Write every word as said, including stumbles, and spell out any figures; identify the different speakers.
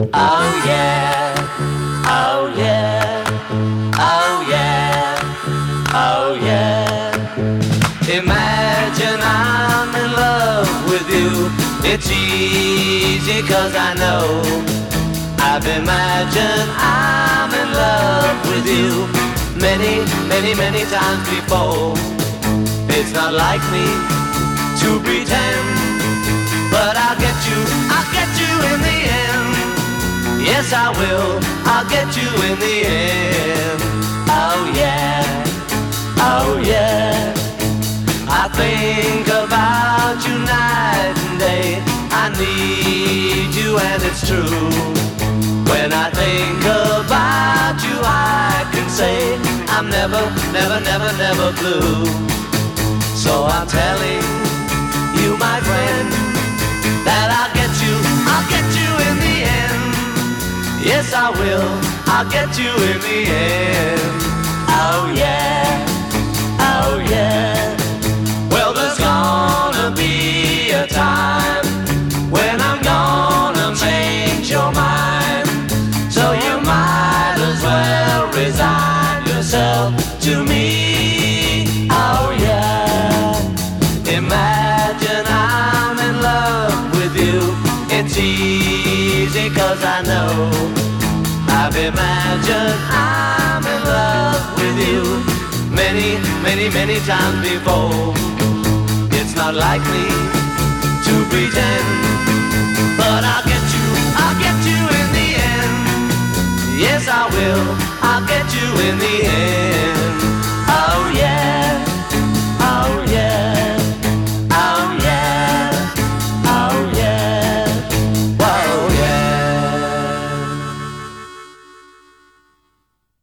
Speaker 1: Oh yeah, oh yeah, oh yeah, oh yeah. Imagine I'm in love with you. It's easy 'cause I know I've imagined I'm in love with you many, many, many times before. It's not like me to pretend, but I'll get you, I'll get you in the end. Yes, I will, I'll get you in the end. Oh yeah, oh yeah. I think about you night and day. I need you and it's true. When I think about you, I can say I'm never, never, never, never blue. So I'm telling you, my friend, that I'll get you, I'll get you in the end. Yes, I will, I'll get you in the end. Oh yeah, oh yeah. Well, there's gonna be a time when I'm gonna change your mind. So you might as well resign yourself to me. Oh yeah. Imagine I'm in love with you. It's easy 'cause I know I've imagined I'm in love with you many, many, many times before. It's not like me to pretend, but I'll get